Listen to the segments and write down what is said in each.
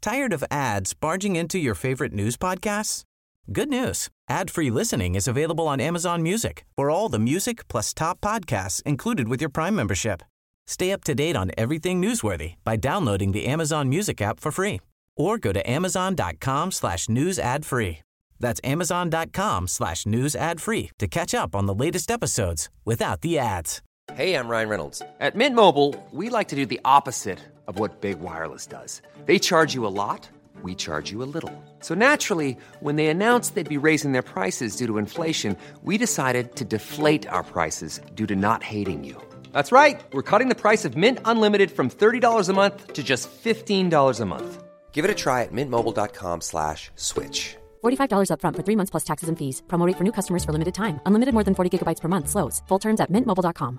Tired of ads barging into your favorite news podcasts? Good news. Ad-free listening is available on Amazon Music for all the music plus top podcasts included with your Prime membership. Stay up to date on everything newsworthy by downloading the Amazon Music app for free or go to amazon.com/news ad free. That's amazon.com/news ad free to catch up on the latest episodes without the ads. Hey, I'm Ryan Reynolds. At Mint Mobile, we like to do the opposite of what Big Wireless does. They charge you a lot, we charge you a little. So naturally, when they announced they'd be raising their prices due to inflation, we decided to deflate our prices due to not hating you. That's right. We're cutting the price of Mint Unlimited from $30 a month to just $15 a month. Give it a try at mintmobile.com/switch. $45 up front for 3 months plus taxes and fees. Promo rate for new customers for limited time. Unlimited more than 40 gigabytes per month. Slows full terms at mintmobile.com.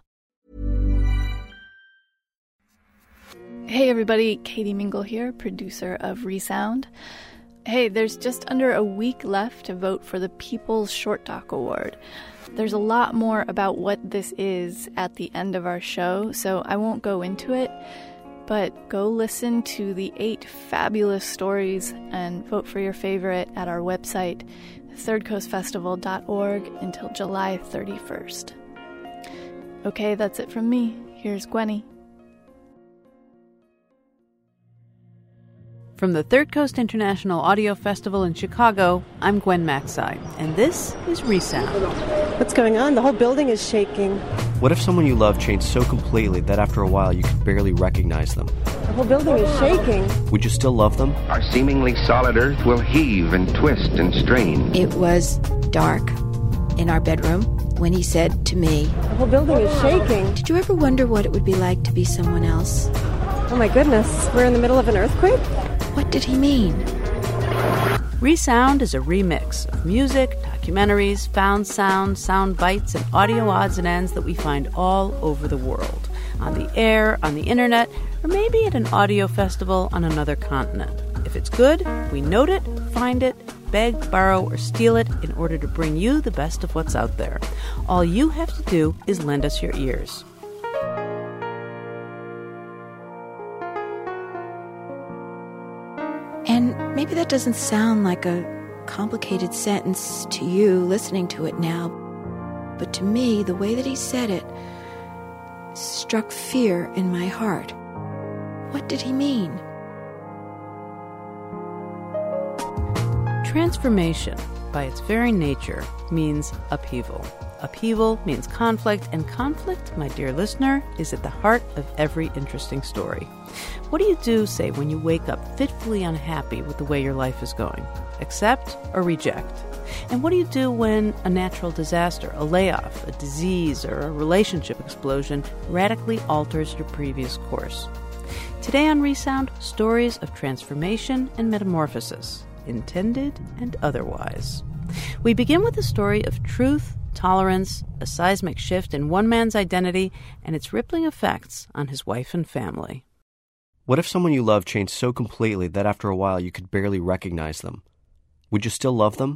Hey everybody, Katie Mingle here, producer of Resound. Hey, there's just under a week left to vote for the People's Short Doc Award. There's a lot more about what this is at the end of our show, so I won't go into it, but go listen to the 8 fabulous stories and vote for your favorite at our website, thirdcoastfestival.org, until July 31st. Okay, that's it from me. Here's Gwenny. From the Third Coast International Audio Festival in Chicago, I'm Gwen Macsai, and this is Resound. What's going on? The whole building is shaking. What if someone you love changed so completely that after a while you could barely recognize them? The whole building is shaking. Would you still love them? Our seemingly solid earth will heave and twist and strain. It was dark in our bedroom when he said to me, The whole building is shaking. "Did you ever wonder what it would be like to be someone else?" Oh my goodness, we're in the middle of an earthquake? What did he mean? Resound is a remix of music, documentaries, found sound, sound bites, and audio odds and ends that we find all over the world. On the air, on the internet, or maybe at an audio festival on another continent. If it's good, we note it, find it, beg, borrow, or steal it in order to bring you the best of what's out there. All you have to do is lend us your ears. And maybe that doesn't sound like a complicated sentence to you listening to it now, but to me, the way that he said it struck fear in my heart. What did he mean? Transformation, by its very nature, means upheaval. Upheaval means conflict, and conflict, my dear listener, is at the heart of every interesting story. What do you do, say, when you wake up fitfully unhappy with the way your life is going? Accept or reject? And what do you do when a natural disaster, a layoff, a disease, or a relationship explosion radically alters your previous course? Today on Resound, stories of transformation and metamorphosis, intended and otherwise. We begin with a story of truth, tolerance, a seismic shift in one man's identity, and its rippling effects on his wife and family. What if someone you love changed so completely that after a while you could barely recognize them? Would you still love them?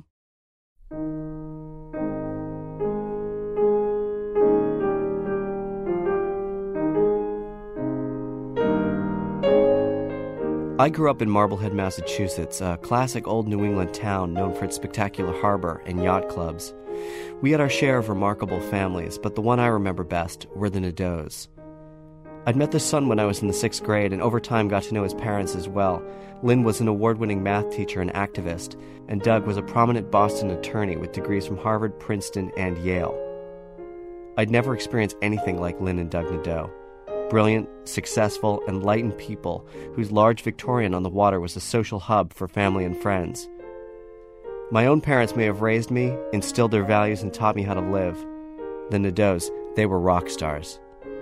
I grew up in Marblehead, Massachusetts, a classic old New England town known for its spectacular harbor and yacht clubs. We had our share of remarkable families, but the one I remember best were the Nadeaus. I'd met their son when I was in the 6th grade, and over time got to know his parents as well. Lynn was an award-winning math teacher and activist, and Doug was a prominent Boston attorney with degrees from Harvard, Princeton, and Yale. I'd never experienced anything like Lynn and Doug Nadeau. Brilliant, successful, enlightened people whose large Victorian on the water was a social hub for family and friends. My own parents may have raised me, instilled their values, and taught me how to live. The Nadeaus, they were rock stars.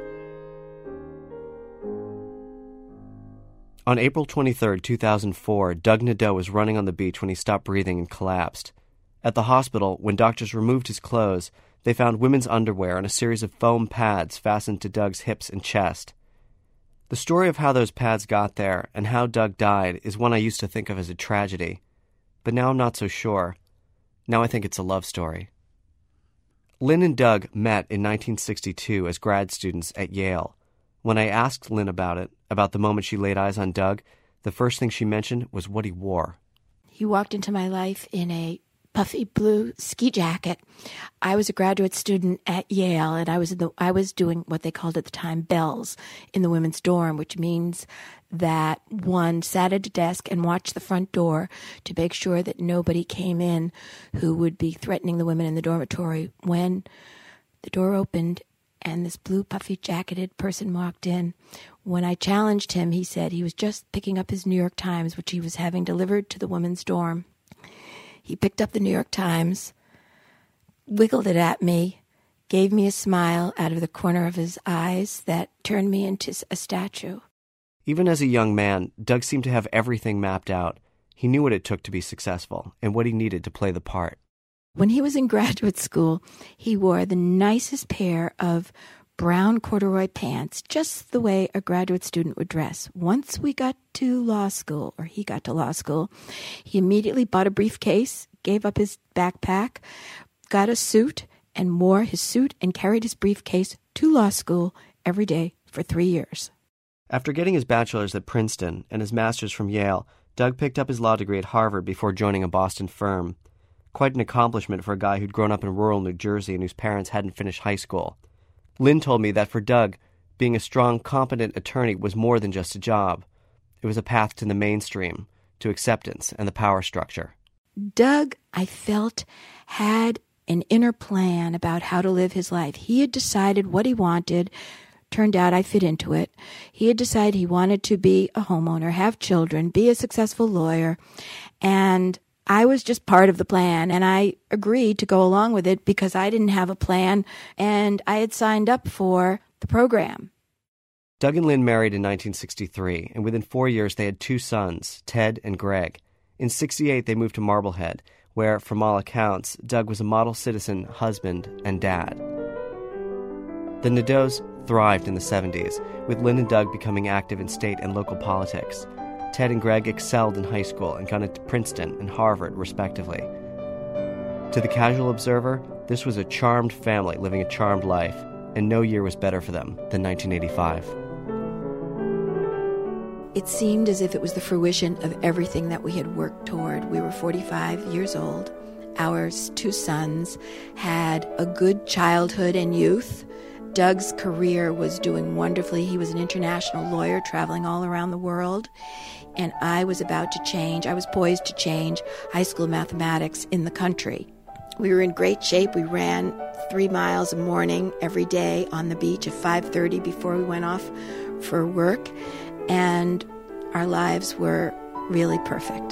On April 23, 2004, Doug Nadeau was running on the beach when he stopped breathing and collapsed. At the hospital, when doctors removed his clothes, they found women's underwear and a series of foam pads fastened to Doug's hips and chest. The story of how those pads got there and how Doug died is one I used to think of as a tragedy. But now I'm not so sure. Now I think it's a love story. Lynn and Doug met in 1962 as grad students at Yale. When I asked Lynn about it, about the moment she laid eyes on Doug, The first thing she mentioned was what he wore. He walked into my life in a puffy blue ski jacket. I was a graduate student at Yale, and I was doing what they called at the time bells in the women's dorm, which means that one sat at a desk and watched the front door to make sure that nobody came in who would be threatening the women in the dormitory. When the door opened and this blue puffy jacketed person walked in, when I challenged him, he said he was just picking up his New York Times, which he was having delivered to the women's dorm. He picked up the New York Times, wiggled it at me, gave me a smile out of the corner of his eyes that turned me into a statue. Even as a young man, Doug seemed to have everything mapped out. He knew what it took to be successful and what he needed to play the part. When he was in graduate school, he wore the nicest pair of brown corduroy pants, just the way a graduate student would dress. Once we got to law school, or he got to law school, he immediately bought a briefcase, gave up his backpack, got a suit, and wore his suit and carried his briefcase to law school every day for 3 years. After getting his bachelor's at Princeton and his master's from Yale, Doug picked up his law degree at Harvard before joining a Boston firm. Quite an accomplishment for a guy who'd grown up in rural New Jersey and whose parents hadn't finished high school. Lynn told me that for Doug, being a strong, competent attorney was more than just a job. It was a path to the mainstream, to acceptance and the power structure. Doug, I felt, had an inner plan about how to live his life. He had decided what he wanted. Turned out I fit into it. He had decided he wanted to be a homeowner, have children, be a successful lawyer, and I was just part of the plan, and I agreed to go along with it because I didn't have a plan, and I had signed up for the program. Doug and Lynn married in 1963, and within 4 years they had 2 sons, Ted and Greg. In 1968, they moved to Marblehead, where, from all accounts, Doug was a model citizen, husband, and dad. The Nadeaus thrived in the 70s, with Lynn and Doug becoming active in state and local politics. Ted and Greg excelled in high school and got into Princeton and Harvard, respectively. To the casual observer, this was a charmed family living a charmed life, and no year was better for them than 1985. It seemed as if it was the fruition of everything that we had worked toward. We were 45 years old. Our 2 sons had a good childhood and youth. Doug's career was doing wonderfully. He was an international lawyer traveling all around the world. And I was about to change. I was poised to change high school mathematics in the country. We were in great shape. We ran 3 miles a morning every day on the beach at 5:30 before we went off for work. And our lives were really perfect.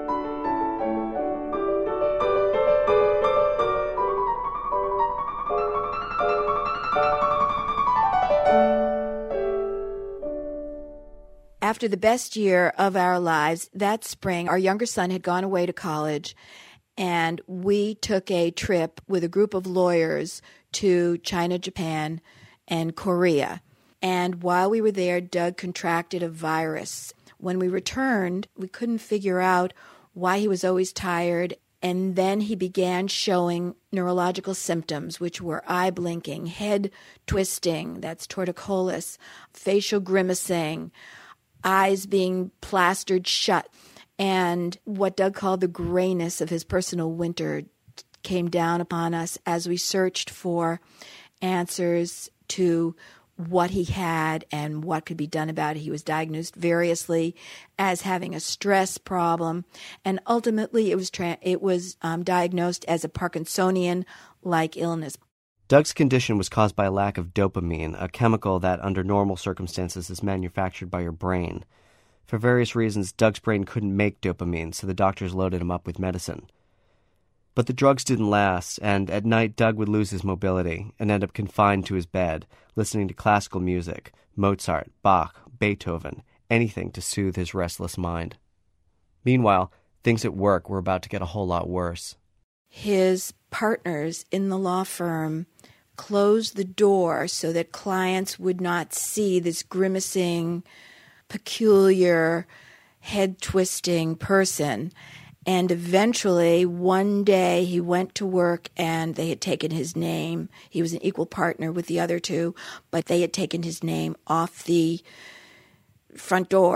After the best year of our lives, that spring, our younger son had gone away to college, and we took a trip with a group of lawyers to China, Japan, and Korea. And while we were there, Doug contracted a virus. When we returned, we couldn't figure out why he was always tired, and then he began showing neurological symptoms, which were eye blinking, head twisting, that's torticollis, facial grimacing, eyes being plastered shut. And what Doug called the grayness of his personal winter came down upon us as we searched for answers to what he had and what could be done about it. He was diagnosed variously as having a stress problem, and ultimately it was diagnosed as a Parkinsonian-like illness. Doug's condition was caused by a lack of dopamine, a chemical that, under normal circumstances, is manufactured by your brain. For various reasons, Doug's brain couldn't make dopamine, so the doctors loaded him up with medicine. But the drugs didn't last, and at night Doug would lose his mobility and end up confined to his bed, listening to classical music, Mozart, Bach, Beethoven, anything to soothe his restless mind. Meanwhile, things at work were about to get a whole lot worse. His partners in the law firm closed the door so that clients would not see this grimacing, peculiar, head-twisting person. And eventually, one day, he went to work and they had taken his name. He was an equal partner with the other 2, but they had taken his name off the front door.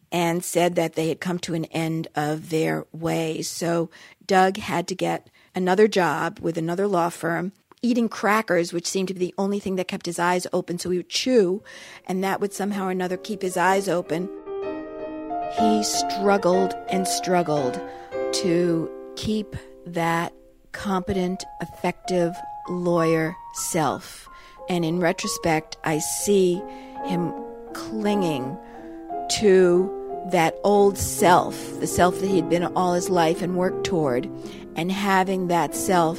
and said that they had come to an end of their ways. So Doug had to get another job with another law firm, eating crackers, which seemed to be the only thing that kept his eyes open. So he would chew, and that would somehow or another keep his eyes open. He struggled and struggled to keep that competent, effective lawyer self. And in retrospect, I see him clinging to that old self, the self that he'd been all his life and worked toward, and having that self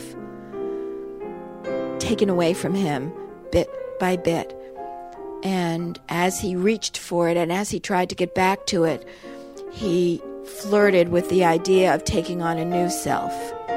taken away from him bit by bit. And as he reached for it and as he tried to get back to it, he flirted with the idea of taking on a new self.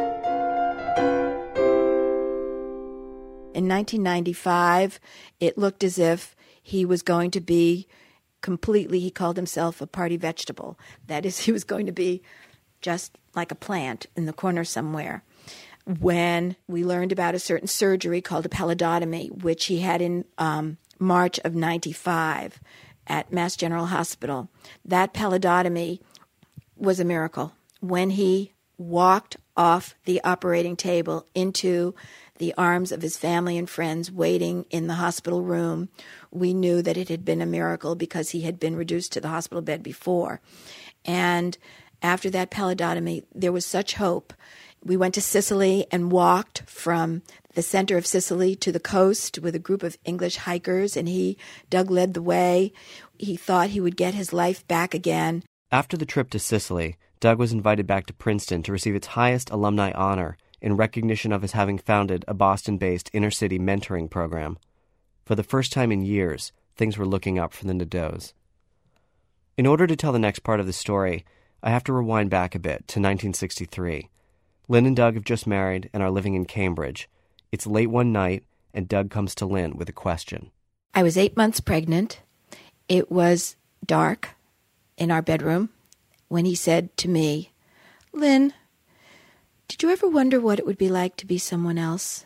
In 1995, it looked as if he was going to be completely, he called himself a party vegetable. That is, he was going to be just like a plant in the corner somewhere. When we learned about a certain surgery called a pallidotomy, which he had in March of 95 at Mass General Hospital, that pallidotomy was a miracle. When he walked off the operating table into the arms of his family and friends waiting in the hospital room, we knew that it had been a miracle because he had been reduced to the hospital bed before. And after that pallidotomy, there was such hope. We went to Sicily and walked from the center of Sicily to the coast with a group of English hikers, and Doug led the way. He thought he would get his life back again. After the trip to Sicily, Doug was invited back to Princeton to receive its highest alumni honor in recognition of his having founded a Boston-based inner-city mentoring program. For the first time in years, things were looking up for the Nadeaus. In order to tell the next part of the story, I have to rewind back a bit to 1963. Lynn and Doug have just married and are living in Cambridge. It's late one night, and Doug comes to Lynn with a question. I was 8 months pregnant. It was dark in our bedroom when he said to me, "Lynn, did you ever wonder what it would be like to be someone else?"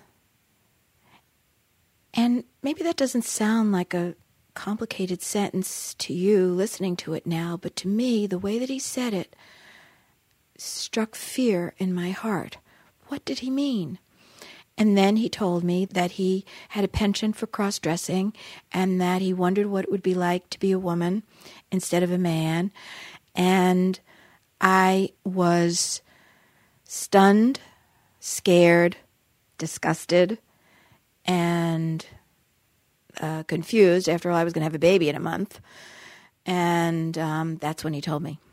And maybe that doesn't sound like a complicated sentence to you listening to it now, but to me, the way that he said it struck fear in my heart. What did he mean? And then he told me that he had a penchant for cross-dressing and that he wondered what it would be like to be a woman instead of a man. And I was stunned, scared, disgusted, and confused. After all, I was going to have a baby in a month. And that's when he told me.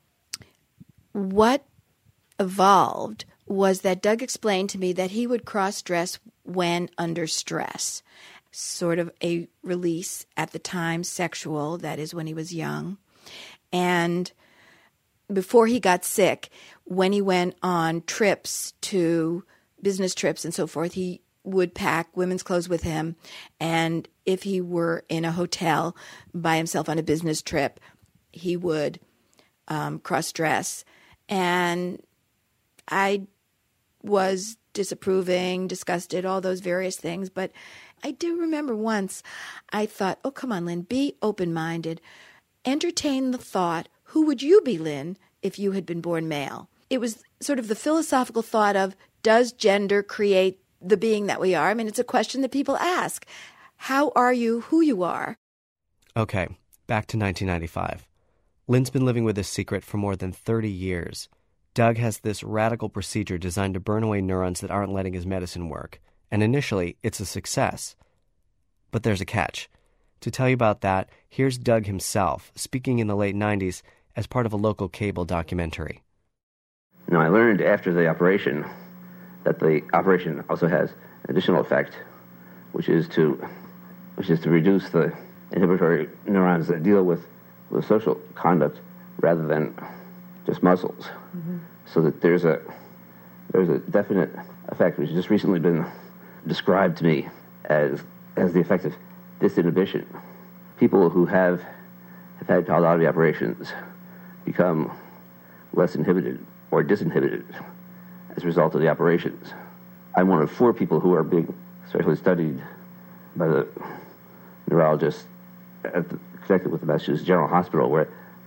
What evolved was that Doug explained to me that he would cross-dress when under stress, sort of a release at the time, sexual, that is when he was young. And before he got sick, when he went on trips to business trips and so forth, he would pack women's clothes with him. And if he were in a hotel by himself on a business trip, he would cross-dress. And I was disapproving, disgusted, all those various things. But I do remember once I thought, oh, come on, Lynn, be open-minded. Entertain the thought, who would you be, Lynn, if you had been born male? It was sort of the philosophical thought of, does gender create the being that we are? I mean, it's a question that people ask. How are you who you are? Okay, back to 1995. Lynn's been living with this secret for more than 30 years. Doug has this radical procedure designed to burn away neurons that aren't letting his medicine work. And initially, it's a success. But there's a catch. To tell you about that, here's Doug himself, speaking in the late 90s as part of a local cable documentary. Now, I learned after the operation that the operation also has an additional effect, which is to reduce the inhibitory neurons that deal with social conduct rather than just muscles. Mm-hmm. So that there's a definite effect which has just recently been described to me as the effect of disinhibition. People who have had pallidotomy operations become less inhibited or disinhibited as a result of the operations. I'm one of 4 people who are being specially studied by the neurologist connected with the Massachusetts General Hospital, where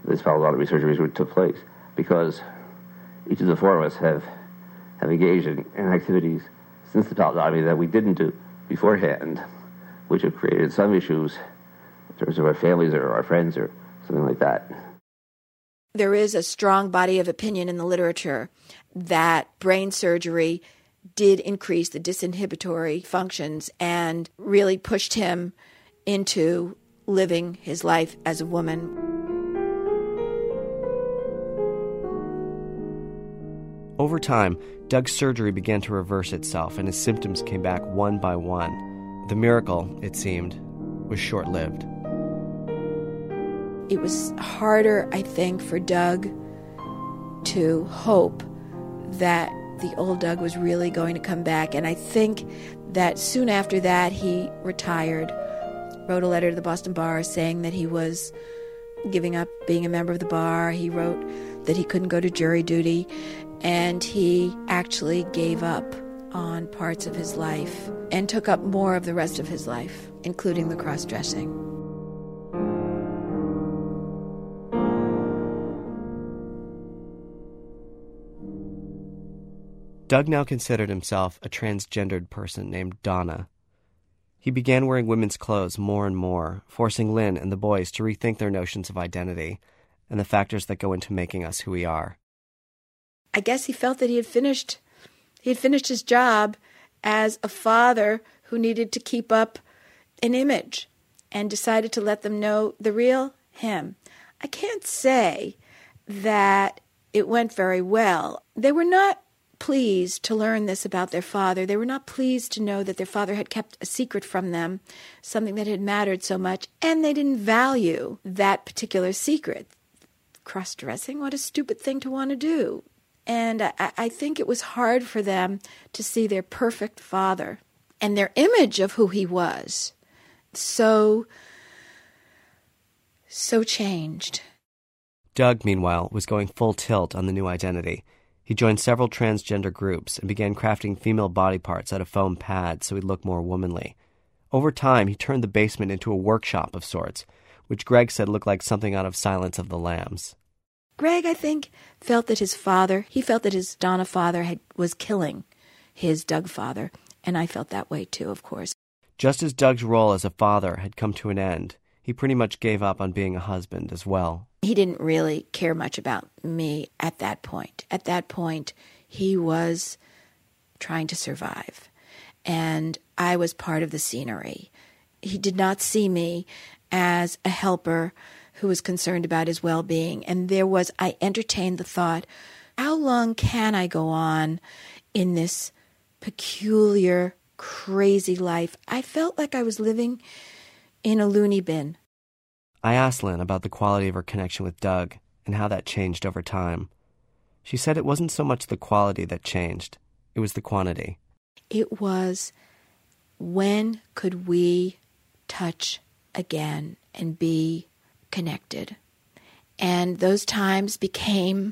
this palatal surgeries took place, because each of the four of us have engaged in activities since the palatal that we didn't do beforehand, which have created some issues in terms of our families or our friends or something like that. There is a strong body of opinion in the literature that brain surgery did increase the disinhibitory functions and really pushed him into living his life as a woman. Over time, Doug's surgery began to reverse itself, and his symptoms came back one by one. The miracle, it seemed, was short-lived. It was harder, I think, for Doug to hope that the old Doug was really going to come back. And I think that soon after that, he retired, wrote a letter to the Boston Bar saying that he was giving up being a member of the bar. He wrote that he couldn't go to jury duty, and he actually gave up on parts of his life and took up more of the rest of his life, including the cross-dressing. Doug now considered himself a transgendered person named Donna. He began wearing women's clothes more and more, forcing Lynn and the boys to rethink their notions of identity and the factors that go into making us who we are. I guess he felt that he had finished his job as a father who needed to keep up an image, and decided to let them know the real him. I can't say that it went very well. They were not pleased to learn this about their father. They were not pleased to know that their father had kept a secret from them, something that had mattered so much, and they didn't value that particular secret. Cross-dressing, what a stupid thing to want to do. And I think it was hard for them to see their perfect father and their image of who he was so changed. Doug, meanwhile, was going full tilt on the new identity. He joined several transgender groups and began crafting female body parts out of foam pads so he'd look more womanly. Over time, he turned the basement into a workshop of sorts, which Greg said looked like something out of Silence of the Lambs. Greg, I think, felt that his Donna father was killing his Doug father, and I felt that way too, of course. Just as Doug's role as a father had come to an end, he pretty much gave up on being a husband as well. He didn't really care much about me at that point. At that point, he was trying to survive, and I was part of the scenery. He did not see me as a helper who was concerned about his well-being, and I entertained the thought, how long can I go on in this peculiar, crazy life? I felt like I was living in a loony bin. I asked Lynn about the quality of her connection with Doug and how that changed over time. She said it wasn't so much the quality that changed, it was the quantity. It was, when could we touch again and be connected? And those times became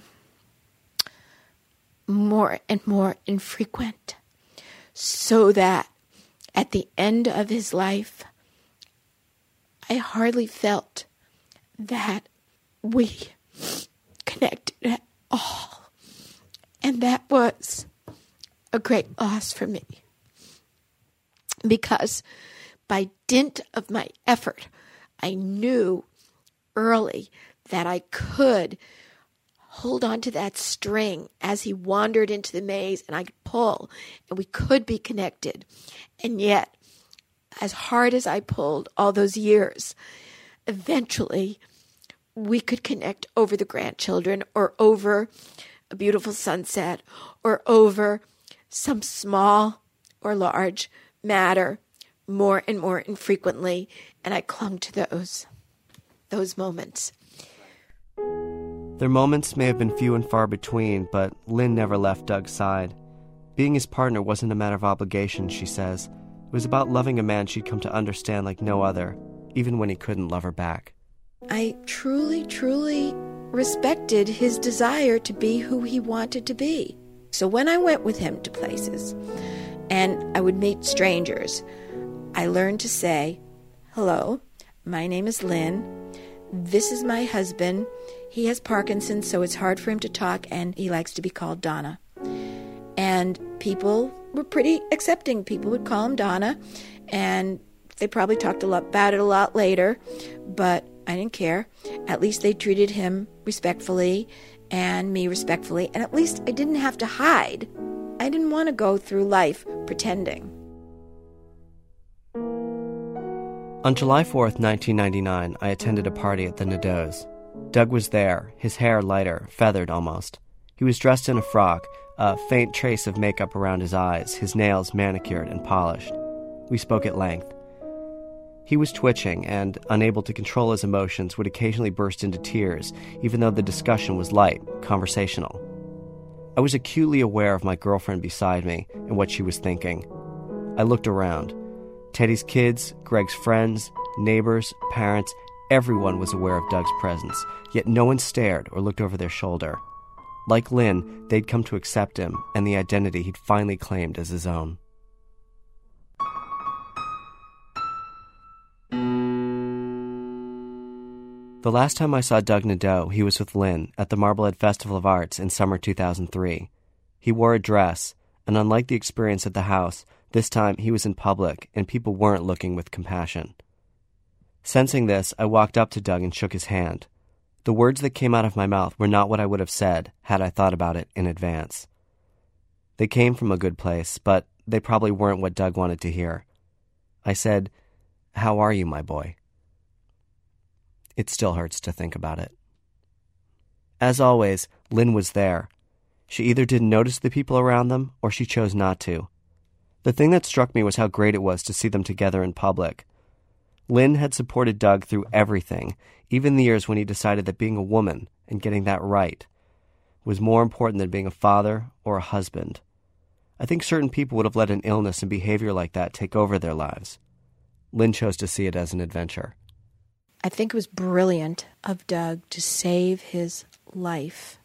more and more infrequent, so that at the end of his life, I hardly felt that we connected at all. And that was a great loss for me, because by dint of my effort, I knew early that I could hold on to that string as he wandered into the maze, and I could pull, and we could be connected. And yet, as hard as I pulled all those years, eventually we could connect over the grandchildren, or over a beautiful sunset, or over some small or large matter, more and more infrequently, and I clung to those moments. Their moments may have been few and far between, but Lynn never left Doug's side. Being his partner wasn't a matter of obligation, she says. It was about loving a man she'd come to understand like no other, even when he couldn't love her back. I truly, truly respected his desire to be who he wanted to be. So when I went with him to places, and I would meet strangers, I learned to say, "Hello, my name is Lynn. This is my husband. He has Parkinson's, so it's hard for him to talk, and he likes to be called Donna. And people were pretty accepting. People would call him Donna, and they probably talked about it a lot later, but I didn't care. At least they treated him respectfully and me respectfully, and at least I didn't have to hide. I didn't want to go through life pretending. On July 4th, 1999, I attended a party at the Nadeau's. Doug was there, his hair lighter, feathered almost. He was dressed in a frock, a faint trace of makeup around his eyes, his nails manicured and polished. We spoke at length. He was twitching and, unable to control his emotions, would occasionally burst into tears, even though the discussion was light, conversational. I was acutely aware of my girlfriend beside me and what she was thinking. I looked around. Teddy's kids, Greg's friends, neighbors, parents, everyone was aware of Doug's presence, yet no one stared or looked over their shoulder. Like Lynn, they'd come to accept him and the identity he'd finally claimed as his own. The last time I saw Doug Nadeau, he was with Lynn at the Marblehead Festival of Arts in summer 2003. He wore a dress, and unlike the experience at the house, this time he was in public and people weren't looking with compassion. Sensing this, I walked up to Doug and shook his hand. The words that came out of my mouth were not what I would have said had I thought about it in advance. They came from a good place, but they probably weren't what Doug wanted to hear. I said, "How are you, my boy?" It still hurts to think about it. As always, Lynn was there. She either didn't notice the people around them, or she chose not to. The thing that struck me was how great it was to see them together in public. Lynn had supported Doug through everything, even the years when he decided that being a woman and getting that right was more important than being a father or a husband. I think certain people would have let an illness and behavior like that take over their lives. Lynn chose to see it as an adventure. I think it was brilliant of Doug to save his life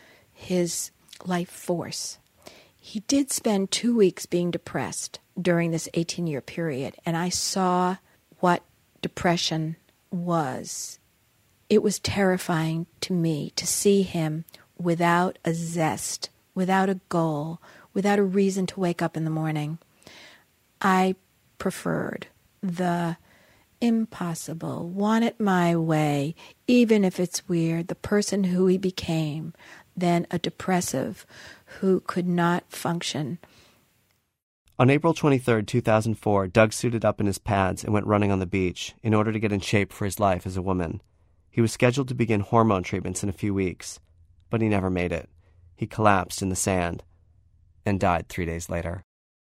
force. He did spend 2 weeks being depressed during this 18-year period, and I saw what depression was. It was terrifying to me to see him without a zest, without a goal, without a reason to wake up in the morning. I preferred the impossible, want it my way, even if it's weird, the person who he became, than a depressive who could not function. On April 23, 2004, Doug suited up in his pads and went running on the beach in order to get in shape for his life as a woman. He was scheduled to begin hormone treatments in a few weeks, but he never made it. He collapsed in the sand and died 3 days later.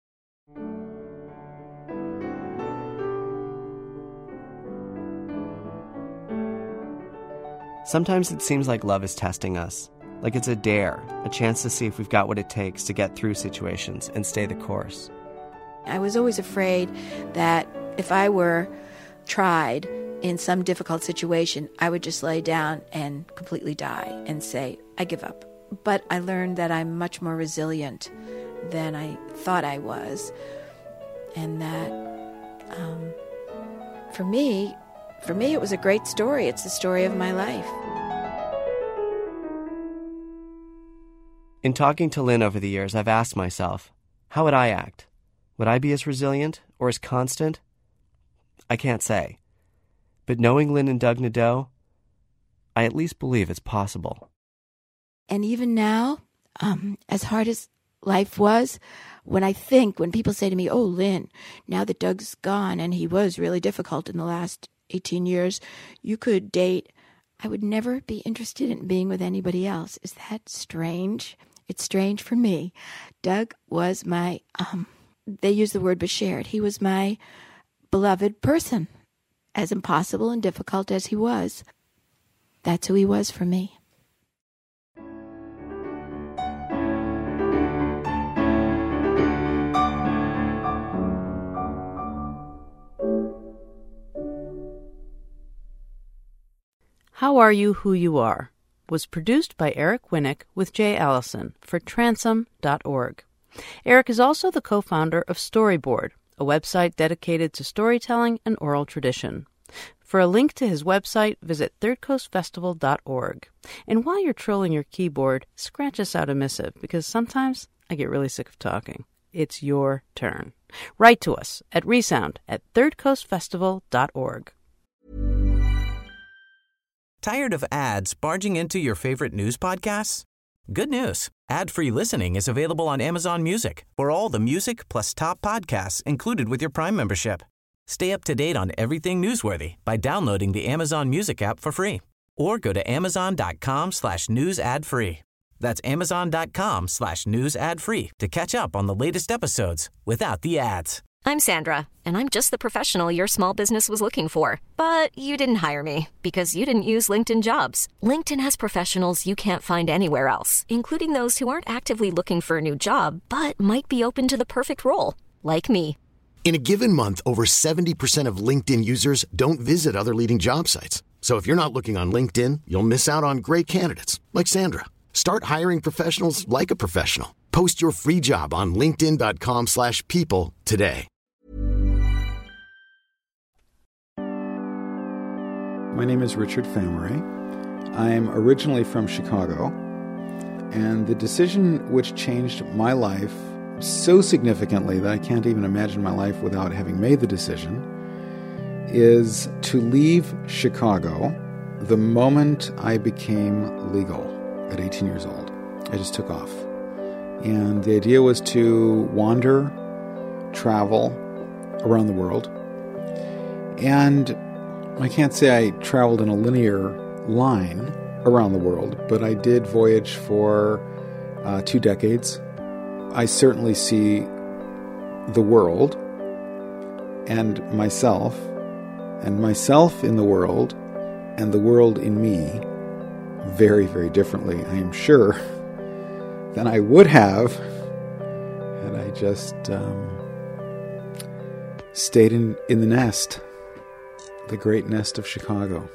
Sometimes it seems like love is testing us, like it's a dare, a chance to see if we've got what it takes to get through situations and stay the course. I was always afraid that if I were tried in some difficult situation, I would just lay down and completely die and say, I give up. But I learned that I'm much more resilient than I thought I was, and that for me, it was a great story. It's the story of my life. In talking to Lynn over the years, I've asked myself, how would I act? Would I be as resilient or as constant? I can't say. But knowing Lynn and Doug Nadeau, I at least believe it's possible. And even now, as hard as life was, when people say to me, oh, Lynn, now that Doug's gone and he was really difficult in the last 18 years, you could date, I would never be interested in being with anybody else. Is that strange? It's strange for me. Doug was my, they use the word beshared. He was my beloved person, as impossible and difficult as he was. That's who he was for me. How Are You Who You Are was produced by Eric Winnick with Jay Allison for Transom.org. Eric is also the co-founder of Storyboard, a website dedicated to storytelling and oral tradition. For a link to his website, visit thirdcoastfestival.org. And while you're trolling your keyboard, scratch us out a missive, because sometimes I get really sick of talking. It's your turn. Write to us at resound@thirdcoastfestival.org. Tired of ads barging into your favorite news podcasts? Good news. Ad-free listening is available on Amazon Music for all the music plus top podcasts included with your Prime membership. Stay up to date on everything newsworthy by downloading the Amazon Music app for free or go to amazon.com/news ad free. That's amazon.com/news ad free to catch up on the latest episodes without the ads. I'm Sandra, and I'm just the professional your small business was looking for. But you didn't hire me because you didn't use LinkedIn Jobs. LinkedIn has professionals you can't find anywhere else, including those who aren't actively looking for a new job, but might be open to the perfect role, like me. In a given month, over 70% of LinkedIn users don't visit other leading job sites. So if you're not looking on LinkedIn, you'll miss out on great candidates like Sandra. Start hiring professionals like a professional. Post your free job on linkedin.com/people today. My name is Richard Famery. I'm originally from Chicago, and the decision which changed my life so significantly that I can't even imagine my life without having made the decision is to leave Chicago the moment I became legal at 18 years old. I just took off. And the idea was to wander, travel around the world. And I can't say I traveled in a linear line around the world, but I did voyage for 2 decades. I certainly see the world and myself in the world and the world in me very, very differently, I am sure, than I would have had I just stayed in the nest, the great nest of Chicago.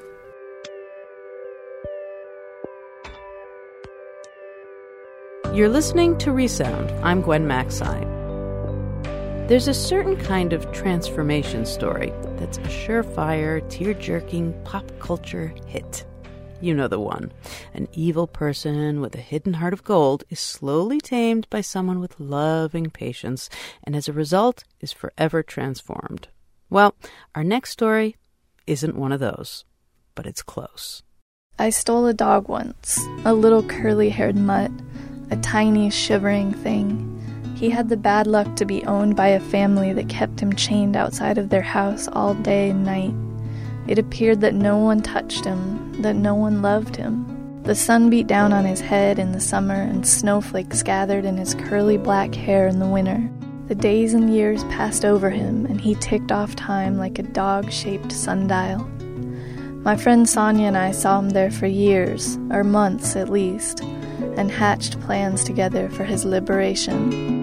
You're listening to Resound. I'm Gwen Macsai. There's a certain kind of transformation story that's a surefire, tear-jerking pop culture hit. You know the one. An evil person with a hidden heart of gold is slowly tamed by someone with loving patience, and as a result is forever transformed. Well, our next story isn't one of those, but it's close. I stole a dog once, a little curly-haired mutt, a tiny, shivering thing. He had the bad luck to be owned by a family that kept him chained outside of their house all day and night. It appeared that no one touched him, that no one loved him. The sun beat down on his head in the summer, and snowflakes gathered in his curly black hair in the winter. The days and years passed over him, and he ticked off time like a dog-shaped sundial. My friend Sonia and I saw him there for years, or months at least, and hatched plans together for his liberation.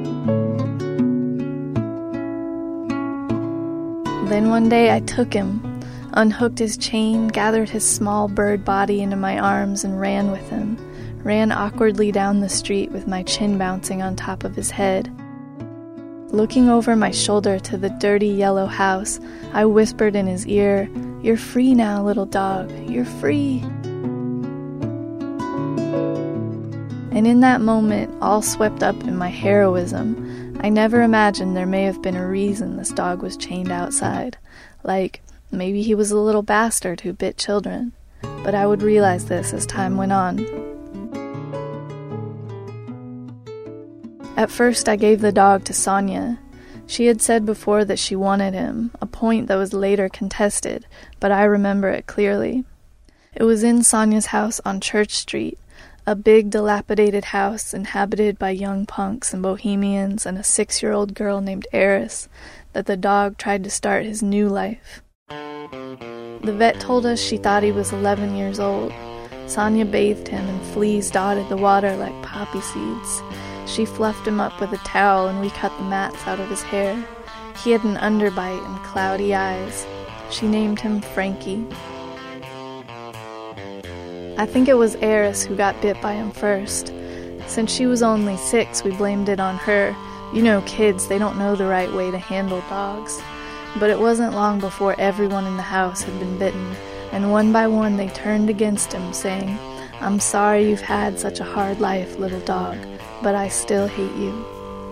Then one day I took him, unhooked his chain, gathered his small bird body into my arms and ran with him, ran awkwardly down the street with my chin bouncing on top of his head. Looking over my shoulder to the dirty yellow house, I whispered in his ear, "You're free now, little dog, you're free." And in that moment, all swept up in my heroism, I never imagined there may have been a reason this dog was chained outside. Like, maybe he was a little bastard who bit children. But I would realize this as time went on. At first, I gave the dog to Sonia. She had said before that she wanted him, a point that was later contested, but I remember it clearly. It was in Sonia's house on Church Street, a big dilapidated house inhabited by young punks and bohemians and a 6-year-old girl named Eris, that the dog tried to start his new life. The vet told us she thought he was 11 years old. Sonia bathed him and fleas dotted the water like poppy seeds. She fluffed him up with a towel and we cut the mats out of his hair. He had an underbite and cloudy eyes. She named him Frankie. I think it was Eris who got bit by him first. Since she was only 6, we blamed it on her. You know kids, they don't know the right way to handle dogs. But it wasn't long before everyone in the house had been bitten, and one by one they turned against him, saying, "I'm sorry you've had such a hard life, little dog, but I still hate you."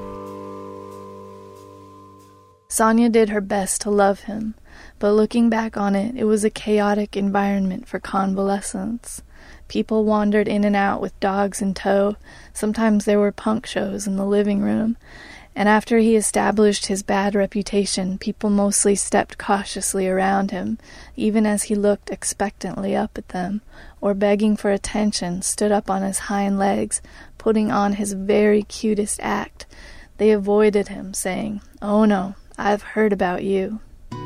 Sonia did her best to love him, but looking back on it, it was a chaotic environment for convalescence. People wandered in and out with dogs in tow. Sometimes there were punk shows in the living room. And after he established his bad reputation, people mostly stepped cautiously around him, even as he looked expectantly up at them, or begging for attention, stood up on his hind legs, putting on his very cutest act. They avoided him, saying, "Oh no, I've heard about you."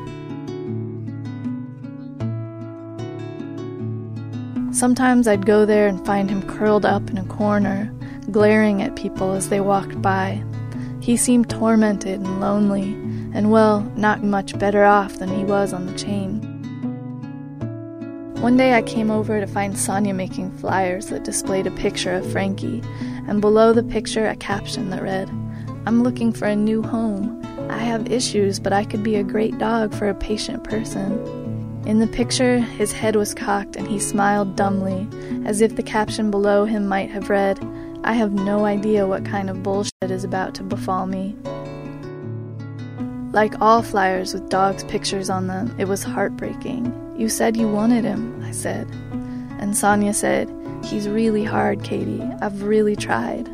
Sometimes I'd go there and find him curled up in a corner, glaring at people as they walked by. He seemed tormented and lonely, and well, not much better off than he was on the chain. One day I came over to find Sonia making flyers that displayed a picture of Frankie, and below the picture a caption that read, "I'm looking for a new home. I have issues, but I could be a great dog for a patient person." In the picture, his head was cocked and he smiled dumbly, as if the caption below him might have read, "I have no idea what kind of bullshit is about to befall me." Like all flyers with dogs' pictures on them, it was heartbreaking. "You said you wanted him," I said. And Sonia said, "He's really hard, Katie. I've really tried."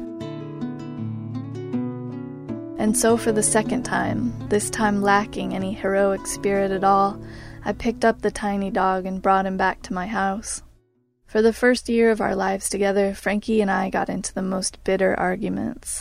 And so for the second time, this time lacking any heroic spirit at all, I picked up the tiny dog and brought him back to my house. For the first year of our lives together, Frankie and I got into the most bitter arguments.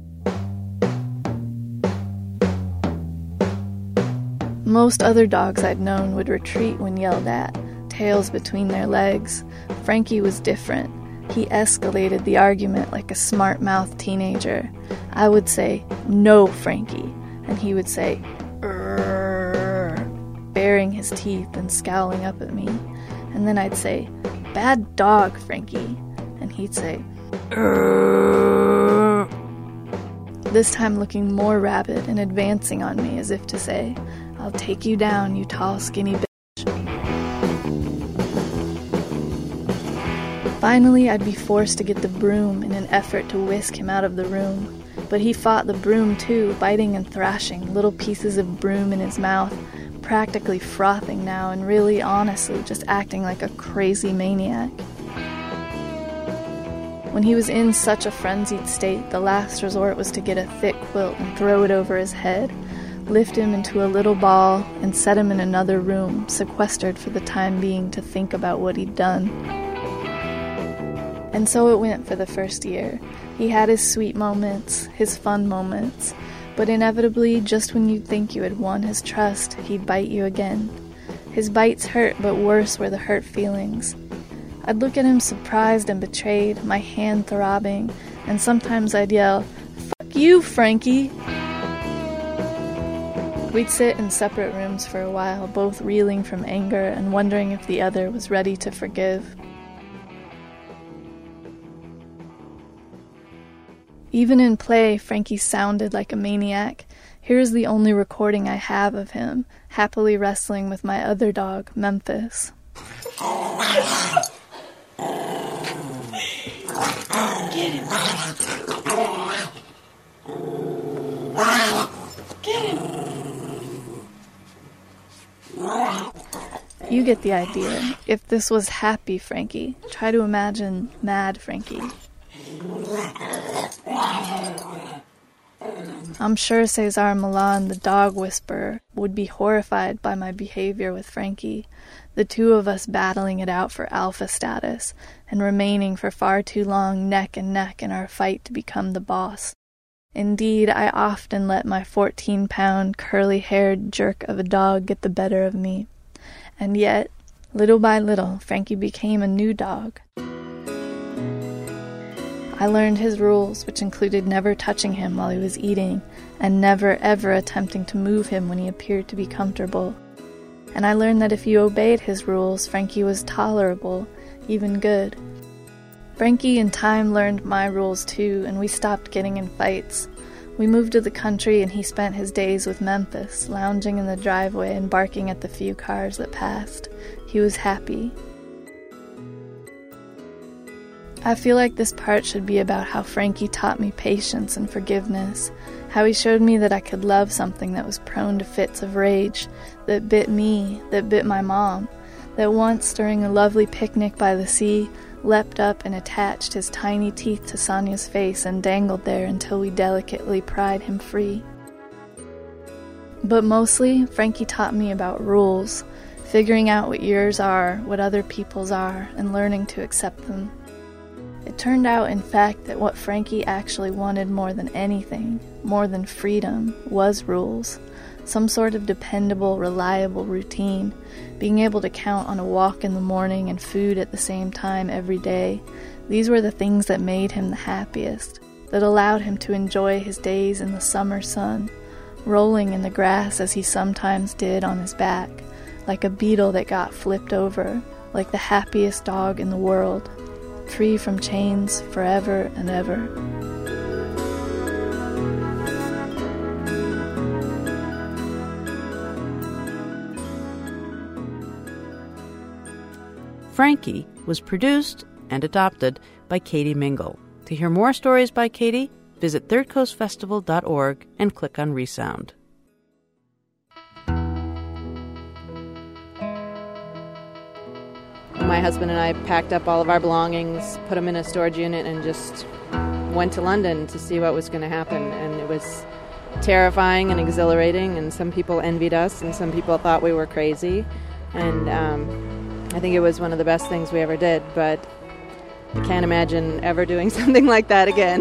Most other dogs I'd known would retreat when yelled at, tails between their legs. Frankie was different. He escalated the argument like a smart-mouthed teenager. I would say, "No, Frankie," and he would say, "Urgh," baring his teeth and scowling up at me. And then I'd say, "Bad dog, Frankie," and he'd say, "Urgh," this time looking more rabid and advancing on me as if to say, "I'll take you down, you tall, skinny bitch." Finally, I'd be forced to get the broom in an effort to whisk him out of the room. But he fought the broom too, biting and thrashing, little pieces of broom in his mouth, practically frothing now and really, honestly, just acting like a crazy maniac. When he was in such a frenzied state, the last resort was to get a thick quilt and throw it over his head, lift him into a little ball, and set him in another room, sequestered for the time being to think about what he'd done. And so it went for the first year. He had his sweet moments, his fun moments, but inevitably, just when you'd think you had won his trust, he'd bite you again. His bites hurt, but worse were the hurt feelings. I'd look at him surprised and betrayed, my hand throbbing, and sometimes I'd yell, "Fuck you, Frankie!" We'd sit in separate rooms for a while, both reeling from anger and wondering if the other was ready to forgive. Even in play, Frankie sounded like a maniac. Here's the only recording I have of him, happily wrestling with my other dog, Memphis. Get him. Get him. You get the idea. If this was happy Frankie, try to imagine mad Frankie. I'm sure Cesar Millan, the dog whisperer, would be horrified by my behavior with Frankie, the two of us battling it out for alpha status, and remaining for far too long neck and neck in our fight to become the boss. Indeed, I often let my 14-pound, curly-haired jerk of a dog get the better of me. And yet, little by little, Frankie became a new dog. I learned his rules, which included never touching him while he was eating, and never ever attempting to move him when he appeared to be comfortable. And I learned that if you obeyed his rules, Frankie was tolerable, even good. Frankie in time learned my rules too, and we stopped getting in fights. We moved to the country and he spent his days with Memphis, lounging in the driveway and barking at the few cars that passed. He was happy. I feel like this part should be about how Frankie taught me patience and forgiveness, how he showed me that I could love something that was prone to fits of rage, that bit me, that bit my mom, that once, during a lovely picnic by the sea, leapt up and attached his tiny teeth to Sonia's face and dangled there until we delicately pried him free. But mostly, Frankie taught me about rules, figuring out what yours are, what other people's are, and learning to accept them. It turned out, in fact, that what Frankie actually wanted more than anything, more than freedom, was rules. Some sort of dependable, reliable routine, being able to count on a walk in the morning and food at the same time every day. These were the things that made him the happiest, that allowed him to enjoy his days in the summer sun, rolling in the grass as he sometimes did on his back, like a beetle that got flipped over, like the happiest dog in the world, free from chains forever and ever. Frankie was produced and adopted by Katie Mingle. To hear more stories by Katie, visit thirdcoastfestival.org and click on Resound. My husband and I packed up all of our belongings, put them in a storage unit, and just went to London to see what was going to happen. And it was terrifying and exhilarating, and some people envied us, and some people thought we were crazy. And I think it was one of the best things we ever did, but I can't imagine ever doing something like that again.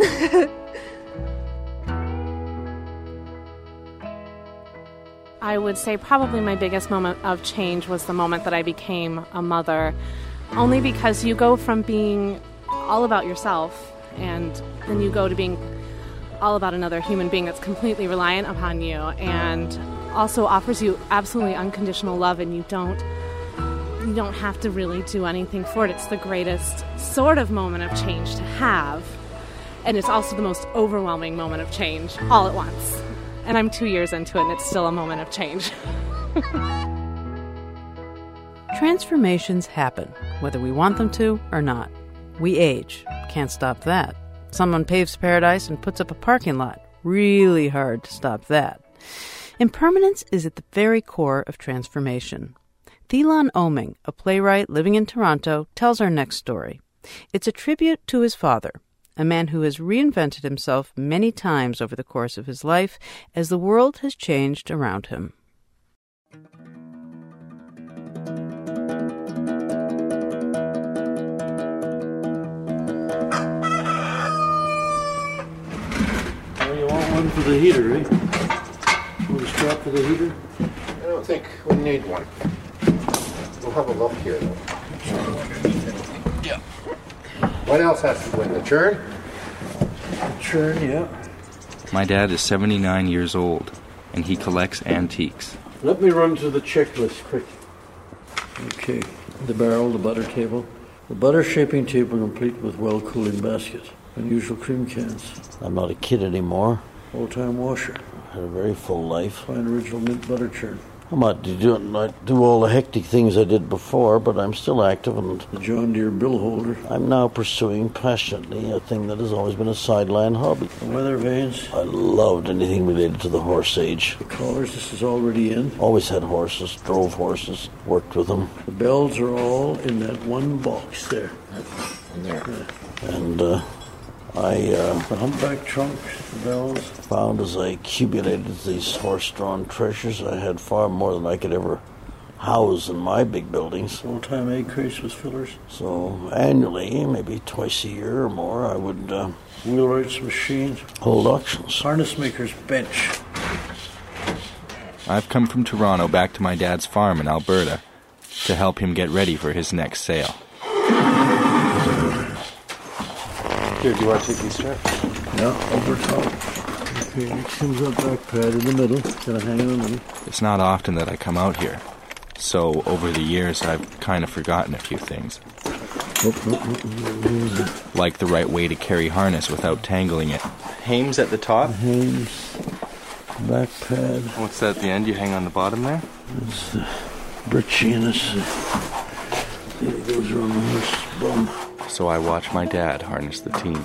I would say probably my biggest moment of change was the moment that I became a mother, only because you go from being all about yourself and then you go to being all about another human being that's completely reliant upon you and also offers you absolutely unconditional love, and you don't have to really do anything for it. It's the greatest sort of moment of change to have, and it's also the most overwhelming moment of change all at once. And I'm 2 years into it, and it's still a moment of change. Transformations happen, whether we want them to or not. We age. Can't stop that. Someone paves paradise and puts up a parking lot. Really hard to stop that. Impermanence is at the very core of transformation. Thilan Oming, a playwright living in Toronto, tells our next story. It's a tribute to his father, a man who has reinvented himself many times over the course of his life as the world has changed around him. Well, you want one for the heater, eh? Want a strap for the heater? I don't think we need one. We'll have a look here, though. Yeah. What else has to go in the churn? Churn, yeah. My dad is 79 years old, and he collects antiques. Let me run through the checklist quick. Okay, the barrel, the butter table. The butter shaping table complete with well-cooling basket. Unusual cream cans. I'm not a kid anymore. Old-time washer. Had a very full life. Fine original mint butter churn. I might do all the hectic things I did before, but I'm still active, and the John Deere bill holder. I'm now pursuing passionately a thing that has always been a sideline hobby. The weather vanes. I loved anything related to the horse age. The collars, this is already in. Always had horses, drove horses, worked with them. The bells are all in that one box there. In there. Yeah. And the humpback trunk, the bells. Found as I accumulated these horse-drawn treasures, I had far more than I could ever house in my big buildings. Old-time egg crates with fillers. So annually, maybe twice a year or more, I would wheelwrights machines, hold auctions. Harness maker's bench. I've come from Toronto back to my dad's farm in Alberta to help him get ready for his next sale. Here, do you want to take these straps? Yeah, over top. Okay, next comes that back pad in the middle. Gonna hang in the middle. It's not often that I come out here, so over the years I've kind of forgotten a few things. Like the right way to carry harness without tangling it. Hames at the top? Hames. Back pad. What's that at the end? You hang on the bottom there? It's britchy and it goes around the horse's bum. So I watch my dad harness the team.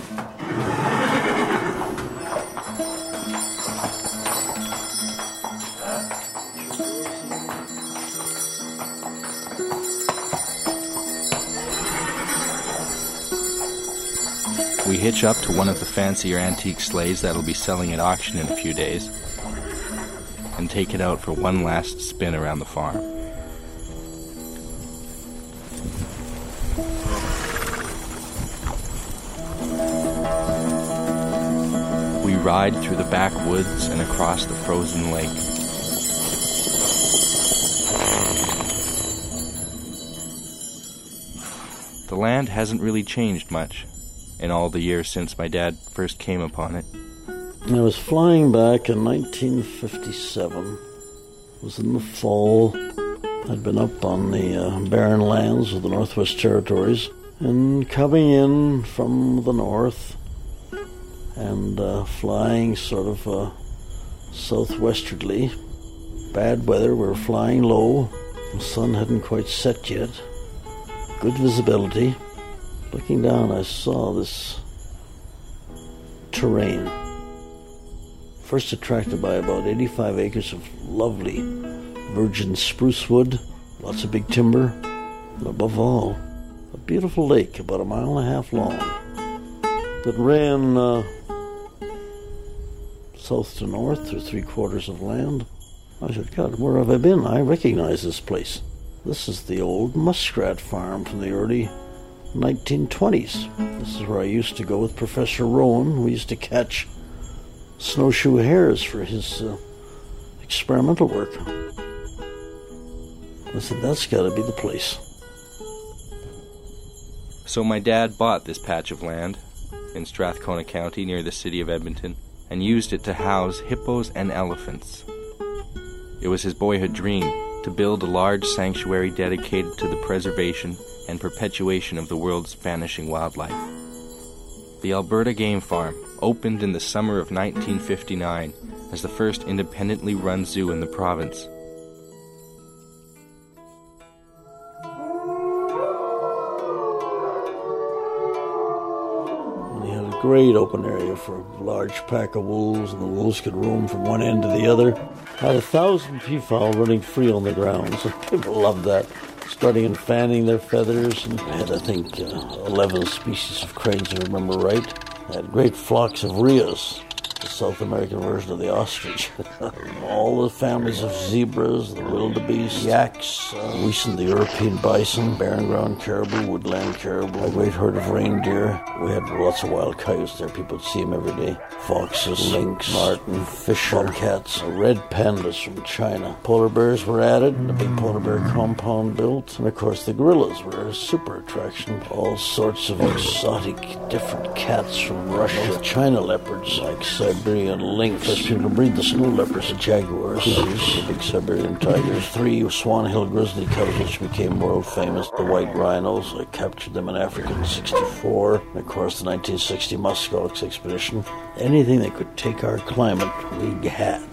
We hitch up to one of the fancier antique sleighs that'll be selling at auction in a few days and take it out for one last spin around the farm. We ride through the backwoods and across the frozen lake. The land hasn't really changed much in all the years since my dad first came upon it. I was flying back in 1957. It was in the fall. I'd been up on the barren lands of the Northwest Territories and coming in from the north and flying sort of southwesterly. Bad weather, we were flying low. The sun hadn't quite set yet. Good visibility. Looking down, I saw this terrain. First attracted by about 85 acres of lovely virgin spruce wood, lots of big timber, and above all, a beautiful lake about 1.5 miles long that ran south to north through 3/4 of land. I said, God, where have I been? I recognize this place. This is the old muskrat farm from the early 1920s. This is where I used to go with Professor Rowan. We used to catch snowshoe hares for his experimental work. I said, that's got to be the place. So my dad bought this patch of land in Strathcona County near the city of Edmonton and used it to house hippos and elephants. It was his boyhood dream to build a large sanctuary dedicated to the preservation and perpetuation of the world's vanishing wildlife. The Alberta Game Farm opened in the summer of 1959 as the first independently run zoo in the province. And he had a great open area for a large pack of wolves, and the wolves could roam from one end to the other. Had 1,000 peafowl running free on the ground, so people loved that. Starting and fanning their feathers, and had, I think, 11 species of cranes, if I remember right. Had great flocks of rheas, the South American version of the ostrich. All the families of zebras, the wildebeest, yaks, recent the European bison, barren ground caribou, woodland caribou, a great herd of reindeer. We had lots of wild coyotes there. People would see them every day. Foxes, lynx, marten, fisher, cats, red pandas from China. Polar bears were added, and a big polar bear compound built. And of course the gorillas were a super attraction. All sorts of exotic, different cats from Russia. China leopards, like Siberian lynx. First people to breed the snow leopards, the jaguars, the big Siberian tigers. 3 Swan Hill grizzly cubs, which became world famous. The white rhinos, I captured them in Africa in 1964. And of course the 1960 muskox expedition. Anything that could take our climate, we had.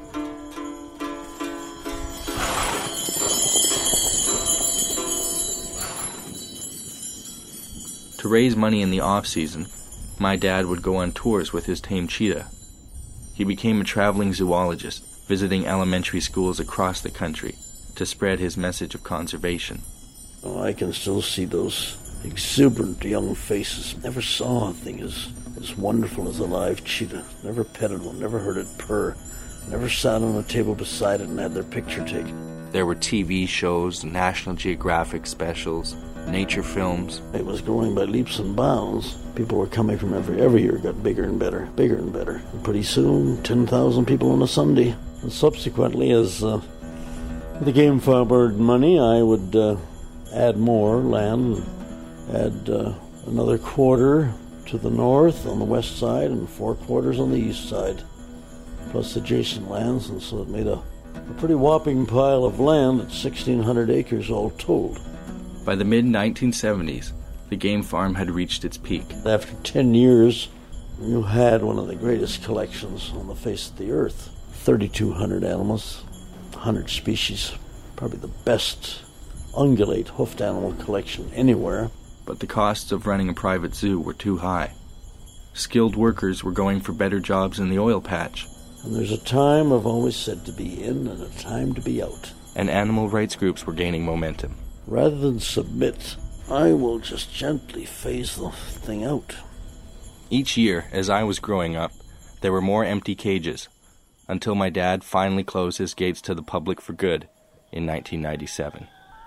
To raise money in the off-season, my dad would go on tours with his tame cheetah. He became a traveling zoologist, visiting elementary schools across the country to spread his message of conservation. Oh, I can still see those exuberant young faces. Never saw a thing as wonderful as a live cheetah. Never petted one, never heard it purr. Never sat on a table beside it and had their picture taken. There were TV shows, National Geographic specials, nature films. It was growing by leaps and bounds. People were coming from every year, got bigger and better, bigger and better. And pretty soon, 10,000 people on a Sunday. And subsequently, as the game farm earned money, I would add more land, add another quarter to the north on the west side and 4 quarters on the east side, plus adjacent lands, and so it made a pretty whopping pile of land at 1,600 acres all told. By the mid-1970s, The game farm had reached its peak. After 10 years, you had one of the greatest collections on the face of the earth. 3,200 animals, 100 species, probably the best ungulate hoofed animal collection anywhere. But the costs of running a private zoo were too high. Skilled workers were going for better jobs in the oil patch. And there's a time I've always said to be in and a time to be out. And animal rights groups were gaining momentum. Rather than submit, I will just gently phase the thing out. Each year, as I was growing up, there were more empty cages, until my dad finally closed his gates to the public for good in 1997.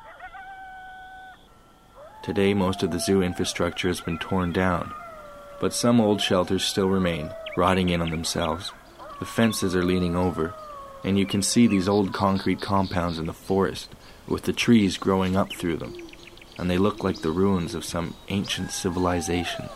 Today, most of the zoo infrastructure has been torn down, but some old shelters still remain, rotting in on themselves. The fences are leaning over, and you can see these old concrete compounds in the forest, with the trees growing up through them, and they look like the ruins of some ancient civilization.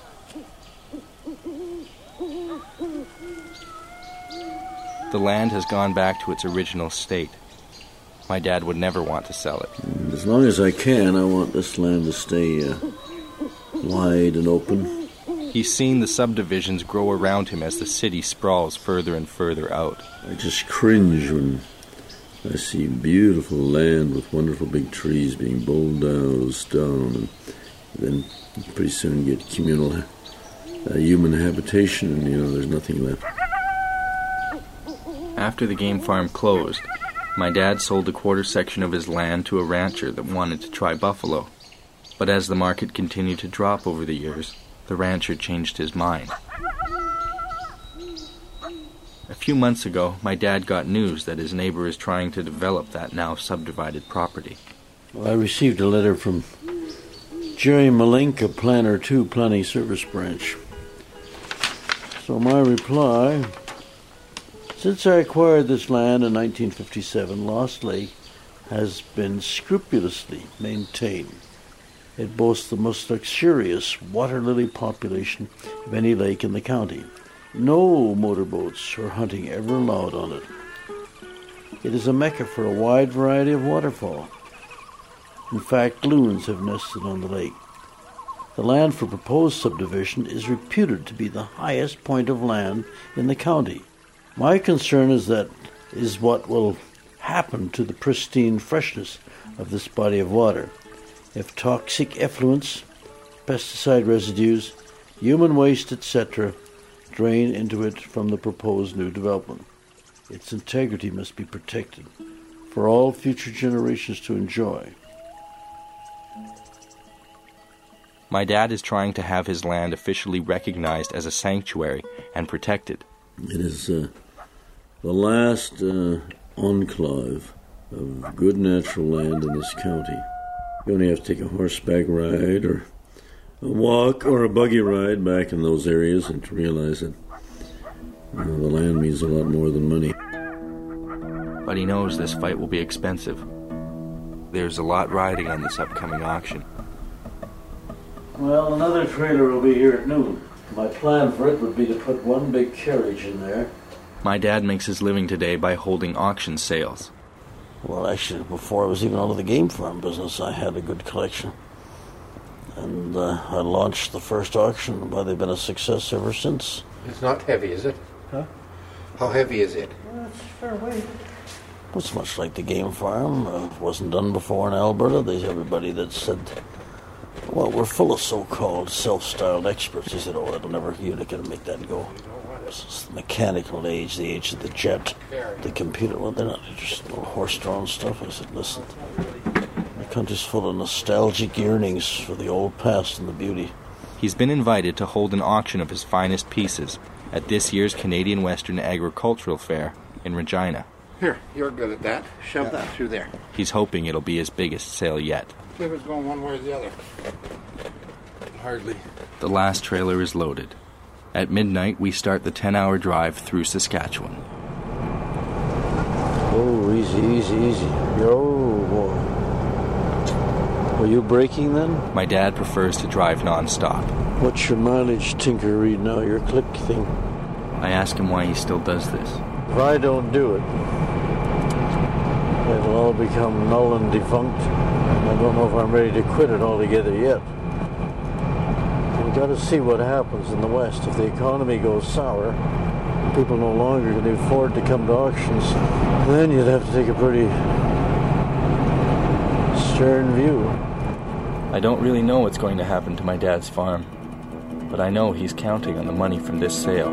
The land has gone back to its original state. My dad would never want to sell it. As long as I can, I want this land to stay wide and open. He's seen the subdivisions grow around him as the city sprawls further and further out. I just cringe when I see beautiful land with wonderful big trees being bulldozed down, and then pretty soon you get communal human habitation, and there's nothing left. After the game farm closed, my dad sold a quarter section of his land to a rancher that wanted to try buffalo. But as the market continued to drop over the years, the rancher changed his mind. A few months ago, my dad got news that his neighbor is trying to develop that now subdivided property. Well, I received a letter from Jerry Malenka, Planner 2, Planning Service Branch. So my reply: since I acquired this land in 1957, Lost Lake has been scrupulously maintained. It boasts the most luxurious water lily population of any lake in the county. No motorboats or hunting ever allowed on it. It is a mecca for a wide variety of waterfowl. In fact, loons have nested on the lake. The land for proposed subdivision is reputed to be the highest point of land in the county. My concern is what will happen to the pristine freshness of this body of water if toxic effluents, pesticide residues, human waste, etc., drain into it from the proposed new development. Its integrity must be protected for all future generations to enjoy. My dad is trying to have his land officially recognized as a sanctuary and protected. It is the last enclave of good natural land in this county. You only have to take a horseback ride or a walk or a buggy ride back in those areas and to realize that the land means a lot more than money. But he knows this fight will be expensive. There's a lot riding on this upcoming auction. Well, another trailer will be here at noon. My plan for it would be to put one big carriage in there. My dad makes his living today by holding auction sales. Well, actually, before I was even out of the game farm business, I had a good collection. And I launched the first auction, but they've been a success ever since. It's not heavy, is it? Huh? How heavy is it? Well, it's fair weight. It's much like the game farm. It wasn't done before in Alberta. There's everybody that said, well, we're full of so-called self-styled experts. They said, oh, that'll never, you're not going to make that go. It's the mechanical age, the age of the jet, the computer. Well, they're not just little horse-drawn stuff. I said, listen, the country's full of nostalgic yearnings for the old past and the beauty. He's been invited to hold an auction of his finest pieces at this year's Canadian Western Agricultural Fair in Regina. Here, you're good at that. Shove that through there. He's hoping it'll be his biggest sale yet. See if it's going one way or the other. Hardly. The last trailer is loaded. At midnight, we start the 10-hour drive through Saskatchewan. Oh, easy, easy, easy. Yo, boy. Were you braking then? My dad prefers to drive non-stop. What's your mileage, Tinker, read now? Your click thing. I ask him why he still does this. If I don't do it, it'll all become null and defunct. I don't know if I'm ready to quit it altogether yet. You got to see what happens in the West. If the economy goes sour, people no longer can afford to come to auctions, then you'd have to take a pretty stern view. I don't really know what's going to happen to my dad's farm, but I know he's counting on the money from this sale.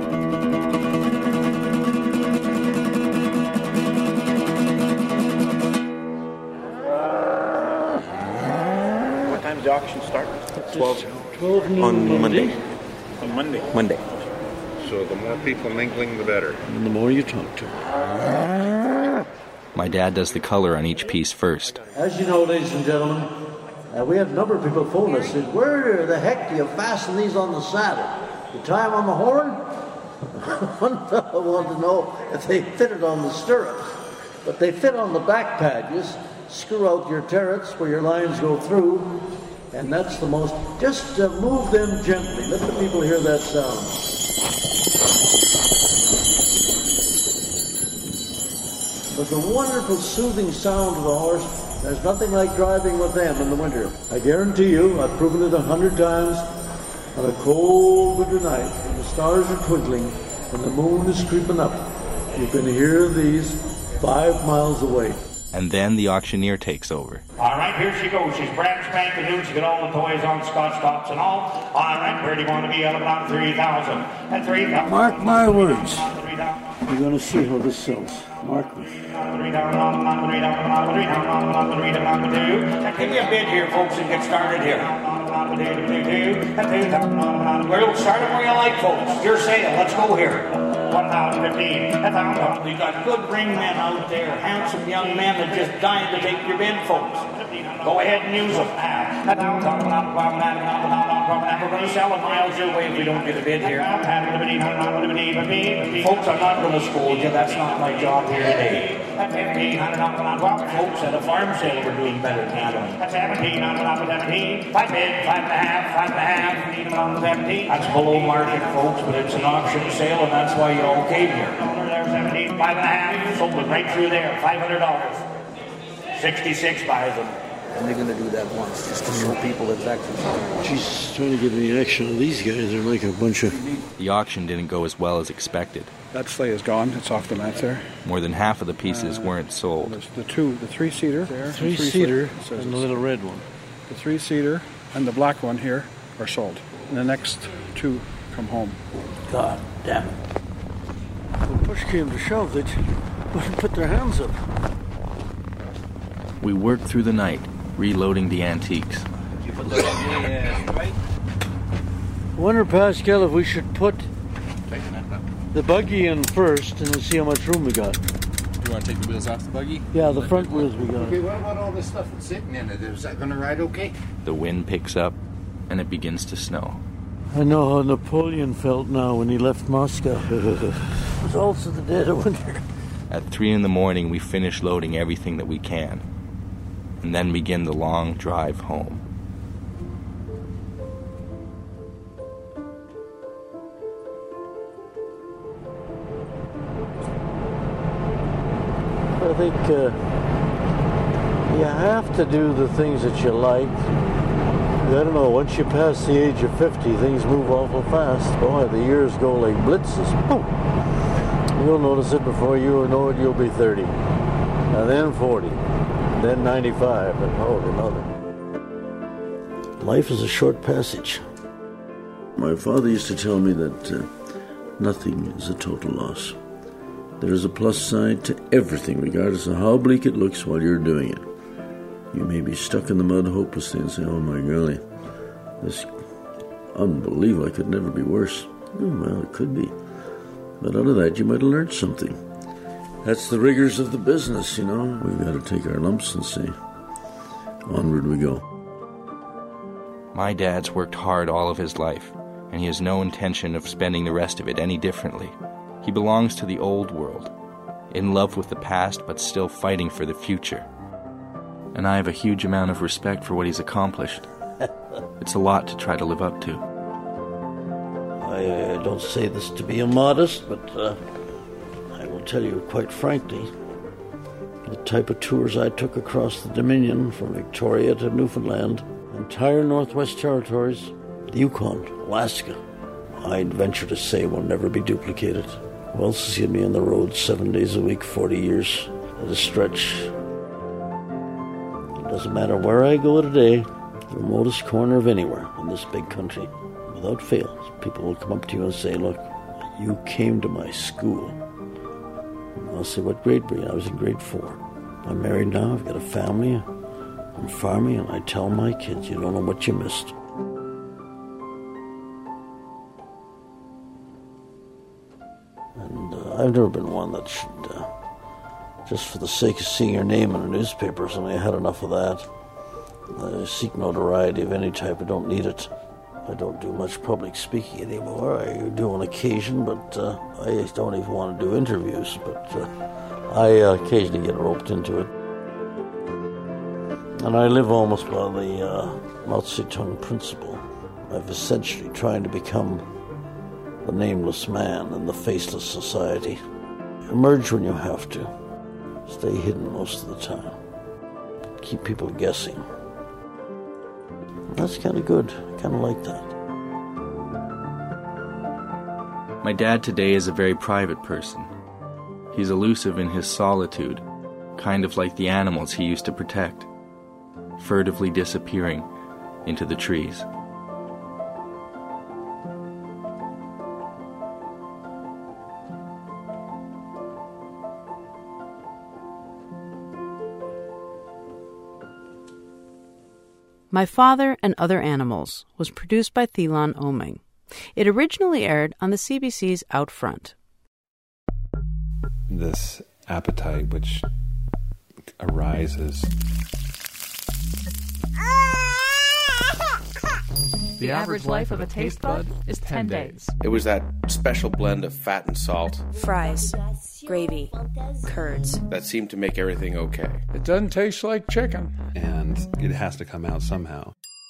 What time does the auction start? 12 noon on Monday. On Monday? Monday. So the more people mingling, the better. And the more you talk to them. My dad does the color on each piece first. As you know, ladies and gentlemen, we had a number of people phone us and said, where the heck do you fasten these on the saddle? You tie them on the horn? One fellow wanted to know if they fitted on the stirrups. But they fit on the back pad. You just screw out your turrets where your lines go through, and that's the most... Just move them gently. Let the people hear that sound. But the wonderful soothing sound of the horse, there's nothing like driving with them in the winter. I guarantee you, I've proven it 100 times, on a cold winter night, when the stars are twinkling, when the moon is creeping up, you can hear these 5 miles away. And then the auctioneer takes over. All right, here she goes. She's brand spanking new. She's got all the toys on, scotch tops and all. All right, where do you want to be? At about 3,000. At 3,000. Mark my words. You're going to see how this sells. Mark me. Give me a bid here, folks, and get started here. We'll start it where you like, folks. Your sale. Let's go here. 1,015. 1,000. We got good ring men out there, handsome young men that just dying to take your bid, folks. Go ahead and use them. We're going to sell a miles your way if we don't get a bid here. Folks, I'm not going to scold you. That's not my job here today. At 1,500, folks, at a farm sale, we're doing better than that. At 17, 5 bid, 5.5, 5.5. That's below market, folks, but it's an auction sale, and that's why you all came here. 5.5, sold it right through there, $500. 66 buys them. And they're going to do that once, just to show people exactly. She's trying to get any action of these guys. They're like a bunch of... The auction didn't go as well as expected. That sleigh is gone. It's off the mat there. More than half of the pieces weren't sold. The three-seater there. Three-seater and the little red one. The three-seater and the black one here are sold. And the next two come home. God damn it. When push came to shove, they wouldn't put their hands up. We worked through the night, reloading the antiques. I wonder, Pascal, if we should put the buggy in first and then see how much room we got. Do you want to take the wheels off the buggy? Yeah, the front wheels we got. Okay, what about all this stuff that's sitting in it? Is that going to ride okay? The wind picks up, and it begins to snow. I know how Napoleon felt now when he left Moscow. It was also the dead of winter. At 3 a.m, we finish loading everything that we can, and then begin the long drive home. I think you have to do the things that you like. I don't know, once you pass the age of 50, things move awful fast. Boy, the years go like blitzes. Boom. You'll notice it before you know it, you'll be 30. And then 40. Then 95. And holy mother. Life is a short passage. My father used to tell me that nothing is a total loss. There is a plus side to everything, regardless of how bleak it looks while you're doing it. You may be stuck in the mud hopelessly and say, oh my golly, this unbelievable, I could never be worse. Oh, well, it could be. But out of that, you might have learned something. That's the rigors of the business, you know. We've got to take our lumps and say, onward we go. My dad's worked hard all of his life, and he has no intention of spending the rest of it any differently. He belongs to the old world, in love with the past, but still fighting for the future. And I have a huge amount of respect for what he's accomplished. It's a lot to try to live up to. I don't say this to be immodest, but I will tell you quite frankly, the type of tours I took across the Dominion, from Victoria to Newfoundland, entire Northwest Territories, The Yukon, Alaska. I'd venture to say will never be duplicated. Who else has seen me on the road 7 days a week, 40 years at a stretch? It doesn't matter where I go today, the remotest corner of anywhere in this big country. Without fail, people will come up to you and say, look, you came to my school. And I'll say, what grade were you? I was in grade 4. I'm married now, I've got a family, I'm farming, and I tell my kids, you don't know what you missed. And I've never been one that should, just for the sake of seeing your name in a newspaper or something, I had enough of that. I seek notoriety of any type, I don't need it. I don't do much public speaking anymore. I do on occasion, but I don't even want to do interviews, but I occasionally get roped into it. And I live almost by the Mao Zedong principle of essentially trying to become the nameless man in the faceless society. Emerge when you have to. Stay hidden most of the time. Keep people guessing. That's kind of good. I kind of like that. My dad today is a very private person. He's elusive in his solitude, kind of like the animals he used to protect, furtively disappearing into the trees. My Father and Other Animals was produced by Thilan Oming. It originally aired on the CBC's Out Front. This appetite which arises. The average life of a taste bud is 10 days. It was that special blend of fat and salt Fries, gravy, curds. that seemed to make everything okay. It doesn't taste like chicken. And it has to come out somehow.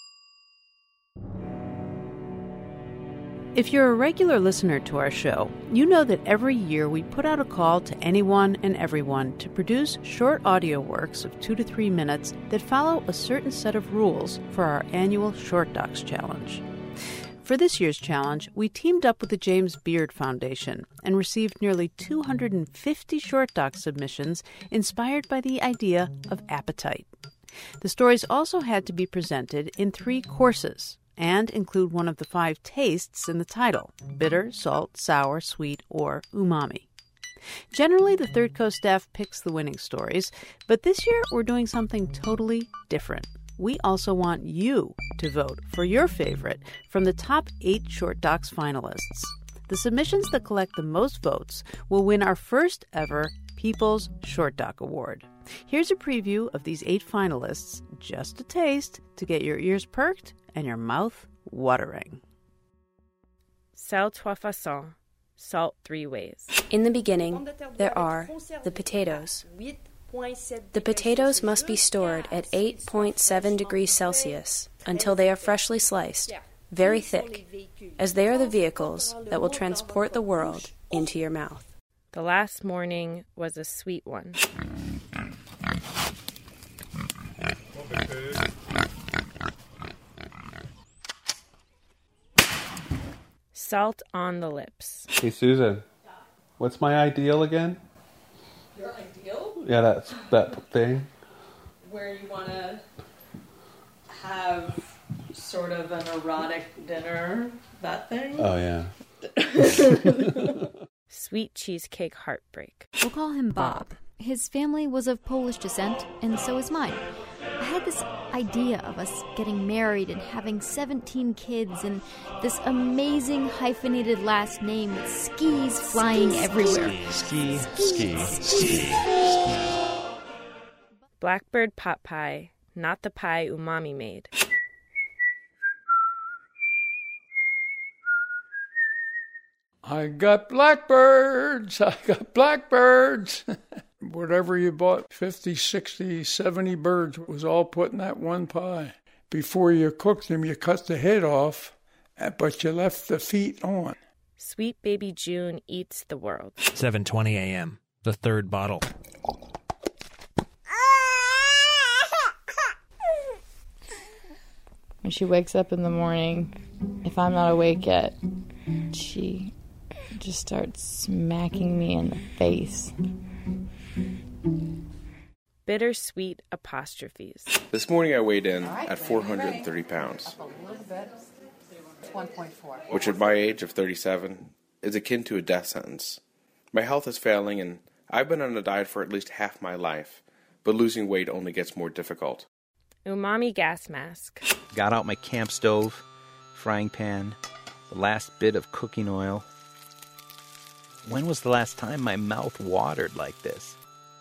If you're a regular listener to our show, you know that every year we put out a call to anyone and everyone to produce short audio works of 2 to 3 minutes that follow a certain set of rules for our annual Short Docs Challenge. For this year's challenge, we teamed up with the James Beard Foundation and received nearly 250 short doc submissions inspired by the idea of appetite. The stories also had to be presented in 3 courses and include one of the 5 tastes in the title: bitter, salt, sour, sweet, or umami. Generally, the Third Coast staff picks the winning stories, but this year we're doing something totally different. We also want you to vote for your favorite from the top 8 Short Docs finalists. The submissions that collect the most votes will win our first ever People's Short Doc Award. Here's a preview of these 8 finalists, just a taste to get your ears perked and your mouth watering. Sel trois façons, salt 3 ways. In the beginning, there are the potatoes. The potatoes must be stored at 8.7 degrees Celsius until they are freshly sliced, very thick, as they are the vehicles that will transport the world into your mouth. The last morning was a sweet one. Salt on the lips. Hey, Susan, what's my ideal again? Your ideal? Yeah, that's that thing. Where you want to have sort of an erotic dinner, that thing? Oh, yeah. Sweet cheesecake heartbreak. We'll call him Bob. His family was of Polish descent, and so is mine. I had this idea of us getting married and having 17 kids and this amazing hyphenated last name with skis flying everywhere. Ski. Blackbird pot pie, not the pie umami made. I got blackbirds. Whatever you bought, 50, 60, 70 birds was all put in that one pie. Before you cooked them, you cut the head off, but you left the feet on. Sweet baby June eats the world. 7:20 a.m., the 3rd bottle. When she wakes up in the morning, if I'm not awake yet, she just starts smacking me in the face. Bittersweet apostrophes. This morning I weighed in at 430 pounds, Up a little bit. It's 1.4. which at my age of 37 is akin to a death sentence. My health is failing, and I've been on a diet for at least half my life, but losing weight only gets more difficult. Umami gas mask. Got out my camp stove, frying pan, the last bit of cooking oil. When was the last time my mouth watered like this?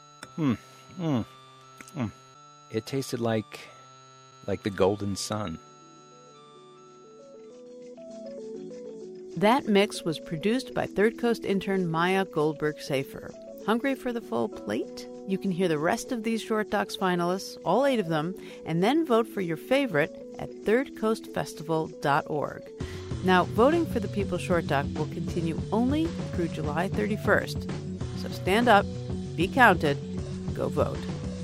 It tasted like the golden sun. That mix was produced by Third Coast intern Maya Goldberg-Safer. Hungry for the full plate? You can hear the rest of these Short Docs finalists, all 8 of them, and then vote for your favorite at thirdcoastfestival.org. Now, voting for the People's Short Doc will continue only through July 31st. So stand up, be counted, go vote.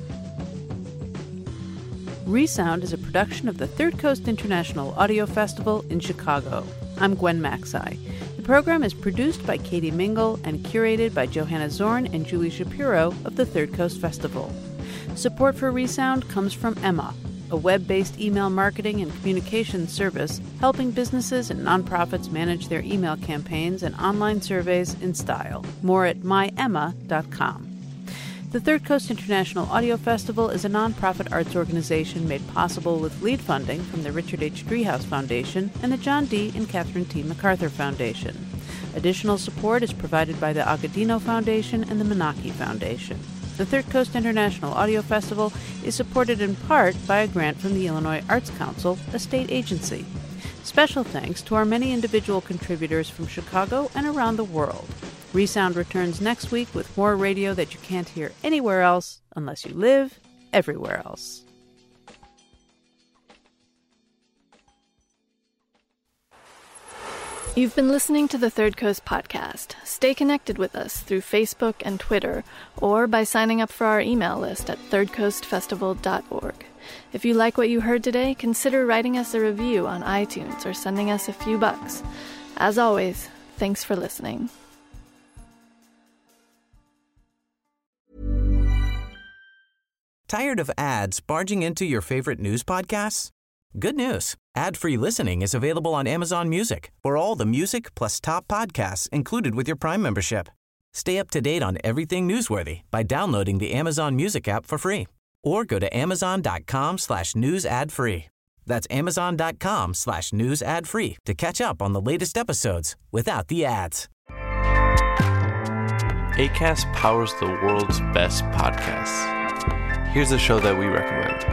Resound is a production of the Third Coast International Audio Festival in Chicago. I'm Gwen Maxey. The program is produced by Katie Mingle and curated by Johanna Zorn and Julie Shapiro of the Third Coast Festival. Support for Resound comes from Emma, a web-based email marketing and communications service helping businesses and nonprofits manage their email campaigns and online surveys in style. More at myemma.com. The Third Coast International Audio Festival is a nonprofit arts organization made possible with lead funding from the Richard H. Driehaus Foundation and the John D. and Catherine T. MacArthur Foundation. Additional support is provided by the Agudino Foundation and the Menaki Foundation. The Third Coast International Audio Festival is supported in part by a grant from the Illinois Arts Council, a state agency. Special thanks to our many individual contributors from Chicago and around the world. Resound returns next week with more radio that you can't hear anywhere else unless you live everywhere else. You've been listening to the Third Coast Podcast. Stay connected with us through Facebook and Twitter, or by signing up for our email list at thirdcoastfestival.org. If you like what you heard today, consider writing us a review on iTunes or sending us a few bucks. As always, thanks for listening. Tired of ads barging into your favorite news podcasts? Good news. Ad-free listening is available on Amazon Music for all the music plus top podcasts included with your Prime membership. Stay up to date on everything newsworthy by downloading the Amazon Music app for free or go to amazon.com/news ad free. That's amazon.com/news ad free to catch up on the latest episodes without the ads. Acast powers the world's best podcasts. Here's a show that we recommend.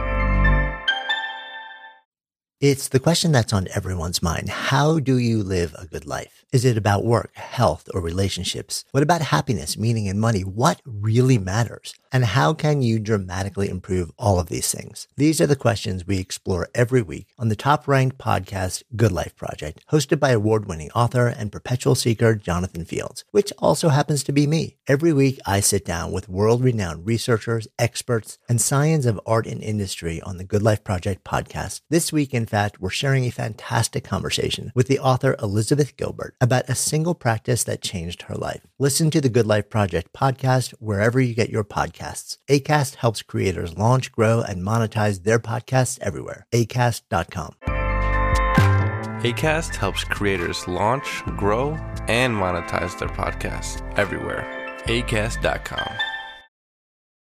It's the question that's on everyone's mind. How do you live a good life? Is it about work, health, or relationships? What about happiness, meaning, and money? What really matters? And how can you dramatically improve all of these things? These are the questions we explore every week on the top-ranked podcast, Good Life Project, hosted by award-winning author and perpetual seeker Jonathan Fields, which also happens to be me. Every week, I sit down with world-renowned researchers, experts, and scions of art and industry on the Good Life Project podcast. This week, in fact, we're sharing a fantastic conversation with the author Elizabeth Gilbert about a single practice that changed her life. Listen to the Good Life Project podcast wherever you get your podcasts. Acast helps creators launch, grow, and monetize their podcasts everywhere. Acast.com. Acast helps creators launch, grow, and monetize their podcasts everywhere. Acast.com.